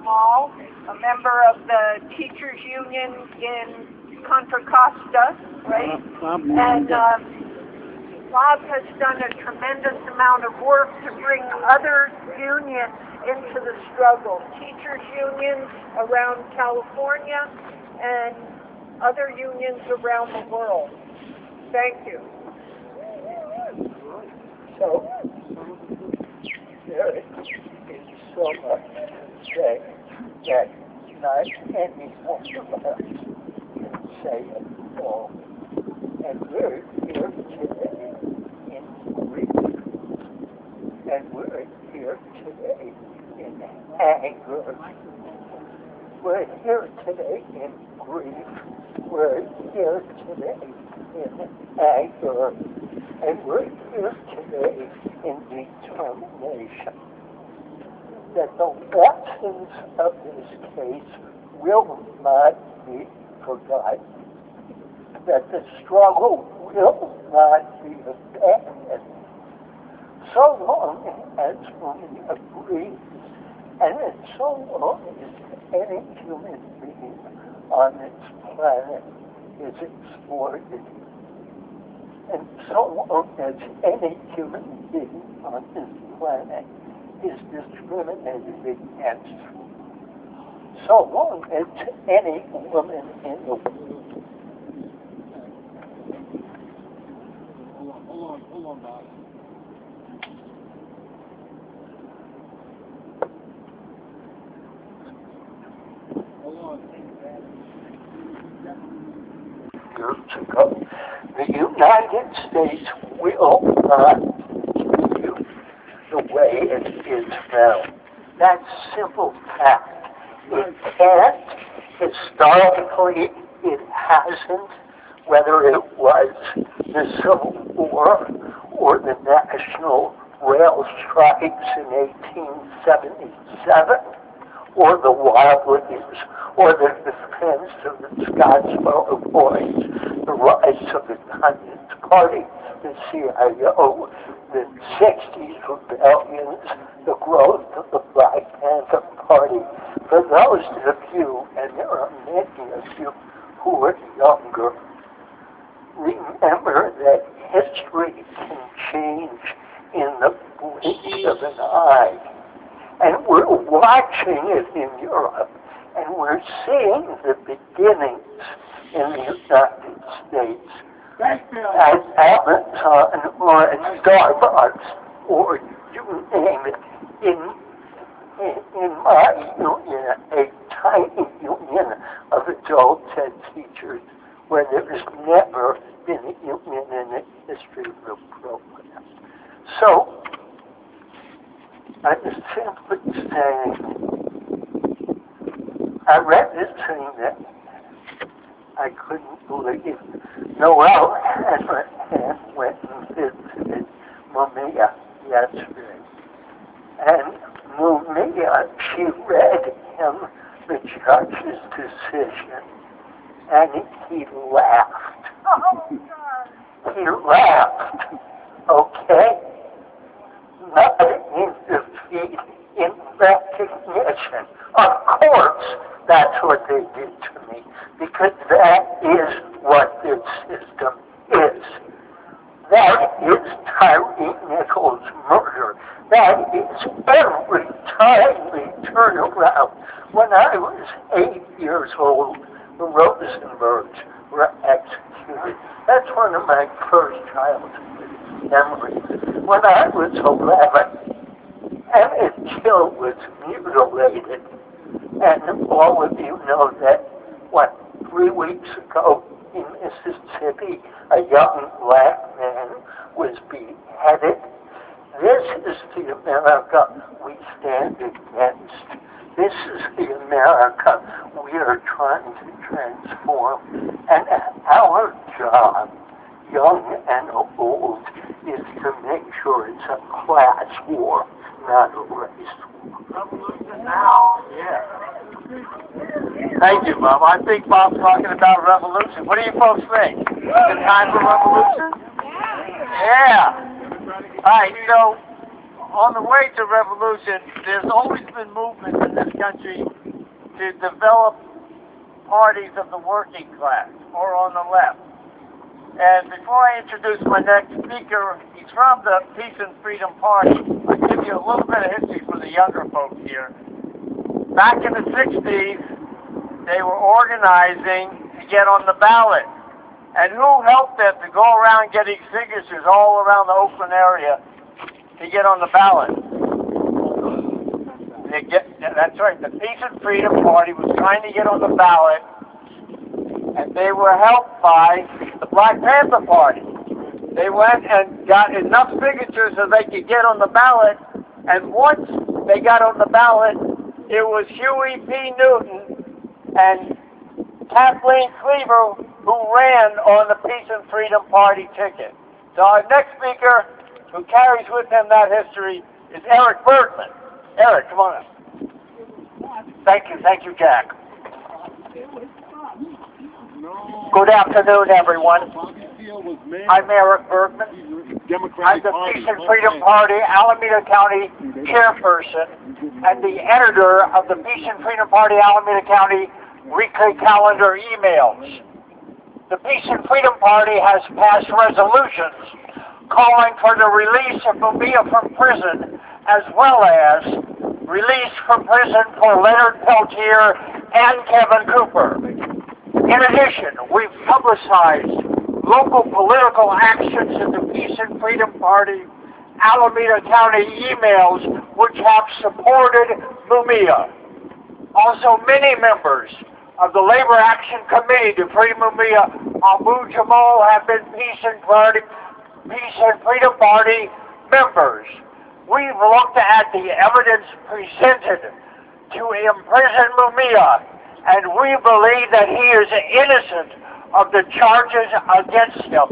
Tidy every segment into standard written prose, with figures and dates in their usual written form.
Small, a member of the teachers union in Contra Costa, right? And Bob has done a tremendous amount of work to bring other unions into the struggle. Teachers unions around California and other unions around the world. Thank you. So, there is so much to say that not any one of us can say it all. And we're here today in grief. And we're here today in anger. We're here today in grief. We're here today in anger. And we're here today in determination that the lessons of this case will not be forgotten, that the struggle will not be abandoned, so long as we agree, and so long as any human being on this planet is exploited. And so long as any human being on this planet is discriminated against, so long as any woman in the world. Hold on, Bob. Hold on. Years ago, the United States will not continue the way it is now. That's simple fact. It can't. Historically, it hasn't. Whether it was the Civil War or the National Rail Strikes in 1877, or the Wobblies, or the defense of the Scottsboro Boys, the rise of the Communist Party, the CIO, the 60s rebellions, the growth of the Black Panther Party. For those of you, and there are many of you who are younger, remember that history can change in the blink of an eye. And we're watching it in Europe, and we're seeing the beginnings in the United States at Amazon or at Starbucks, or you name it. In my union, a tiny union of adults and teachers, where there's never been a union in the history of the program. So, I'm simply saying, I read this thing that I couldn't believe. Noel Hanrahan went and visited Mumia yesterday. And Mumia, she read him the judge's decision, and he laughed. Oh, God. He laughed. Okay? Not in defeat, in recognition. Of course, that's what they did to me, because that is what this system is. That is Tyre Nichols' murder. That is every time we turn around. When I was 8 years old, the Rosenbergs were executed. That's one of my first childhood memories. When I was 11, Emmett Till was mutilated. And all of you know that, 3 weeks ago in Mississippi, a young black man was beheaded. This is the America we stand against. This is the America we are trying to transform. And our job, young and old, is to make sure it's a class war, not a race war. Revolution now. Yeah. Thank you, Bob. I think Bob's talking about revolution. What do you folks think? Is it time for revolution? Yeah. All right, so on the way to revolution, there's always been movements in this country to develop parties of the working class, or on the left. And before I introduce my next speaker, he's from the Peace and Freedom Party. I'll give you a little bit of history for the younger folks here. Back in the 60s, they were organizing to get on the ballot. And who helped them to go around getting signatures all around the Oakland area to get on the ballot? That's right, the Peace and Freedom Party was trying to get on the ballot, and they were helped by the Black Panther Party. They went and got enough signatures so they could get on the ballot, and once they got on the ballot, it was Huey P. Newton and Kathleen Cleaver who ran on the Peace and Freedom Party ticket. So our next speaker, who carries with him that history, is Eric Bergman. Eric, come on up. Thank you, Jack. Good afternoon, everyone. I'm Eric Bergman. I'm the Peace and Freedom Party Alameda County chairperson and the editor of the Peace and Freedom Party Alameda County weekly calendar emails. The Peace and Freedom Party has passed resolutions calling for the release of Mumia from prison, as well as release from prison for Leonard Peltier and Kevin Cooper. In addition, we've publicized local political actions in the Peace and Freedom Party Alameda County emails which have supported Mumia. Also, many members of the Labor Action Committee to free Mumia Abu Jamal have been Peace and Freedom Party members. We've looked at the evidence presented to imprison Mumia, and we believe that he is innocent of the charges against him.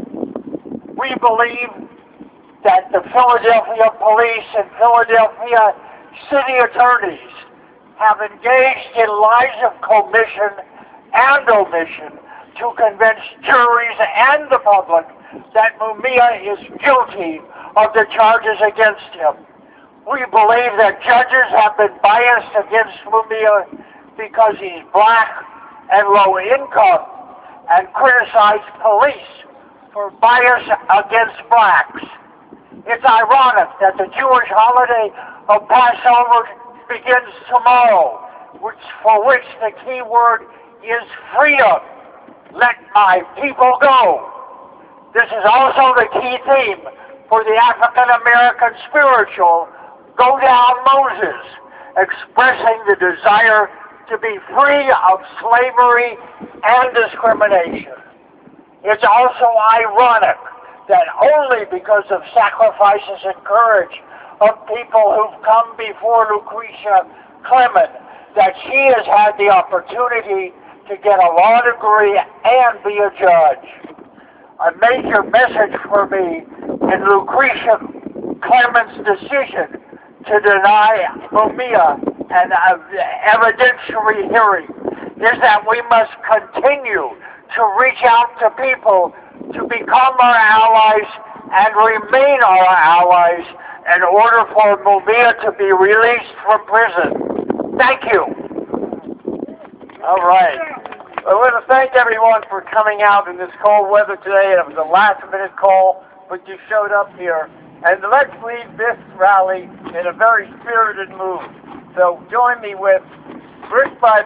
We believe that the Philadelphia police and Philadelphia city attorneys have engaged in lies of commission and omission to convince juries and the public that Mumia is guilty of the charges against him. We believe that judges have been biased against Mumia because he's black and low income, and criticize police for bias against blacks. It's ironic that the Jewish holiday of Passover begins tomorrow, for which the key word is freedom. Let my people go. This is also the key theme for the African American spiritual Go Down Moses, expressing the desire to be free of slavery and discrimination. It's also ironic that only because of sacrifices and courage of people who've come before Lucretia Clement that she has had the opportunity to get a law degree and be a judge. A major message for me in Lucretia Clement's decision to deny Mumia an evidentiary hearing is that we must continue to reach out to people to become our allies and remain our allies in order for Mumia to be released from prison. Thank you. All right. I want to thank everyone for coming out in this cold weather today. It was a last-minute call, but you showed up here. And let's leave this rally in a very spirited mood. So join me with Rick